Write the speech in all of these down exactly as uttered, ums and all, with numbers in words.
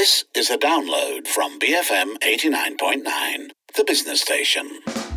This is a download from B F M eighty-nine point nine, the business station.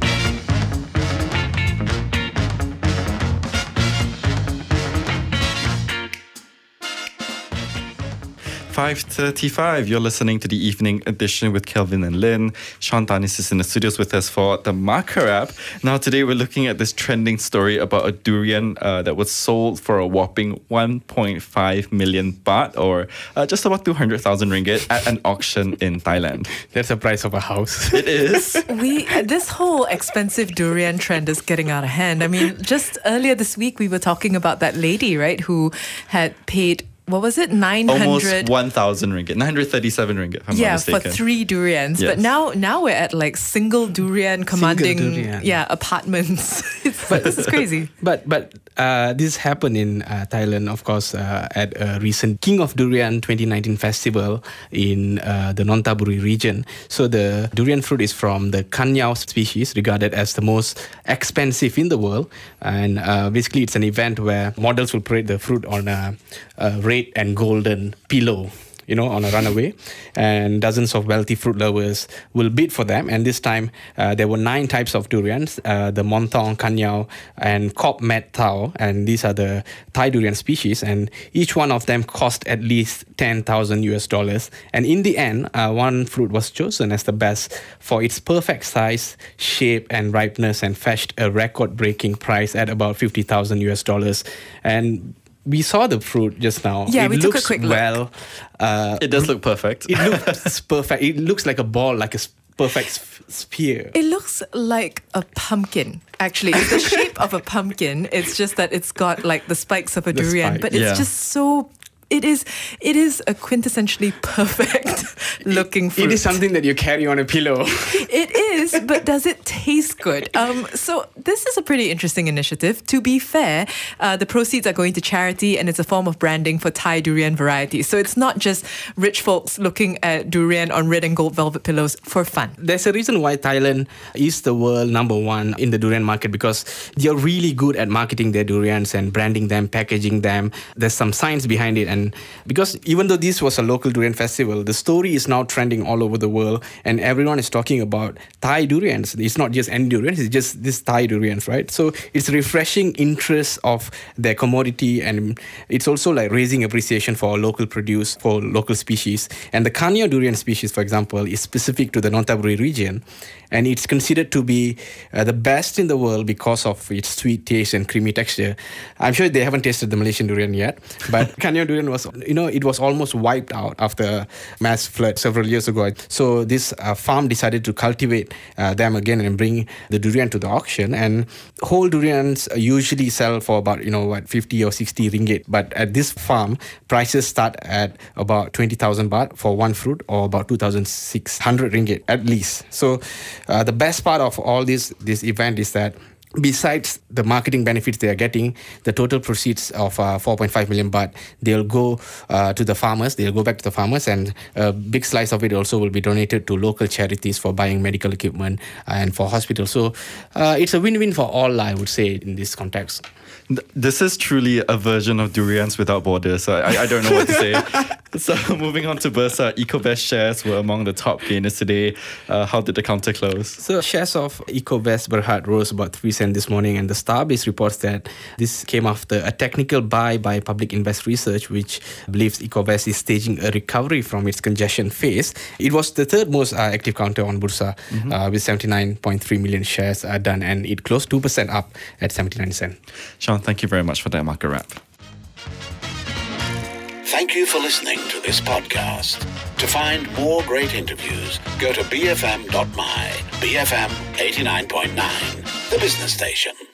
five thirty-five, you're listening to the evening edition with Kelvin and Lynn. Sean Tanis is in the studios with us for the Marker app. Now today we're looking at this trending story about a durian uh, that was sold for a whopping one point five million baht, or uh, just about two hundred thousand ringgit at an auction in Thailand. That's the price of a house. It is. We this whole expensive durian trend is getting out of hand. I mean, just earlier this week we were talking about that lady, right, who had paid, what was it, nine hundred? Almost one thousand ringgit, nine hundred thirty-seven ringgit, if I'm yeah, not mistaken. for three durians. Yes. But now now we're at like single durian commanding durian. yeah apartments. It's, But- this is crazy. But but uh, this happened in uh, Thailand, of course, uh, at a recent King of Durian twenty nineteen festival in uh, the Nonthaburi region. So the durian fruit is from the Kanyao species, regarded as the most expensive in the world. And uh, basically, it's an event where models will parade the fruit on a, a red and golden pillow, you know, on a runaway, and dozens of wealthy fruit lovers will bid for them. And this time, uh, there were nine types of durians, uh, the Montong, Kanyao, and Kop Met Thao, and these are the Thai durian species, and each one of them cost at least ten thousand U S dollars. And in the end, uh, one fruit was chosen as the best for its perfect size, shape, and ripeness, and fetched a record-breaking price at about fifty thousand U S dollars. And we saw the fruit just now. Yeah, it we took a looks quick look. well. Uh, It does look perfect. it looks perfect. It looks like a ball, like a s- perfect s- spear. It looks like a pumpkin. Actually, it's the shape of a pumpkin. It's just that it's got like the spikes of a The durian, spike. but it's Yeah. just so. It is. It is a quintessentially perfect looking fruit. It is something that you carry on a pillow. It is, but does it taste good? Um, so this is a pretty interesting initiative. To be fair, uh, the proceeds are going to charity, and it's a form of branding for Thai durian varieties. So it's not just rich folks looking at durian on red and gold velvet pillows for fun. There's a reason why Thailand is the world number one in the durian market, because they're really good at marketing their durians and branding them, packaging them. There's some science behind it. And because even though this was a local durian festival, the story is now trending all over the world, and everyone is talking about Thai durians. It's not just any durians, it's just this Thai durians, right? So it's refreshing interest of their commodity, and it's also like raising appreciation for local produce, for local species. And the Kanyao durian species, for example, is specific to the Nonthaburi region, and it's considered to be uh, the best in the world because of its sweet taste and creamy texture. I'm sure they haven't tasted the Malaysian durian yet, but Kanyao durian was, you know, it was almost wiped out after mass flood several years ago. So this uh, farm decided to cultivate uh, them again and bring the durian to the auction. And whole durians usually sell for about, you know, what, fifty or sixty ringgit. But at this farm, prices start at about twenty thousand baht for one fruit, or about two thousand six hundred ringgit at least. So uh, the best part of all this this event is that besides the marketing benefits they are getting, the total proceeds of uh, four point five million baht, they'll go uh, to the farmers, they'll go back to the farmers, and a big slice of it also will be donated to local charities for buying medical equipment and for hospitals. So uh, it's a win-win for all, I would say, in this context. Th- This is truly a version of durians without borders. I, I don't know what to say. So moving on to Bursa, Ecovest shares were among the top gainers today. Uh, how did the counter close? So shares of Ecovest Berhad rose about three cents this morning, and the Starbase reports that this came after a technical buy by Public Invest Research, which believes Ecovest is staging a recovery from its congestion phase. It was the third most uh, active counter on Bursa, mm-hmm. uh, with seventy-nine point three million shares uh, done, and it closed two percent up at seventy-nine cents. Sean, thank you very much for that market wrap. Thank you for listening to this podcast. To find more great interviews, go to b f m dot my, B F M eighty-nine point nine, the business station.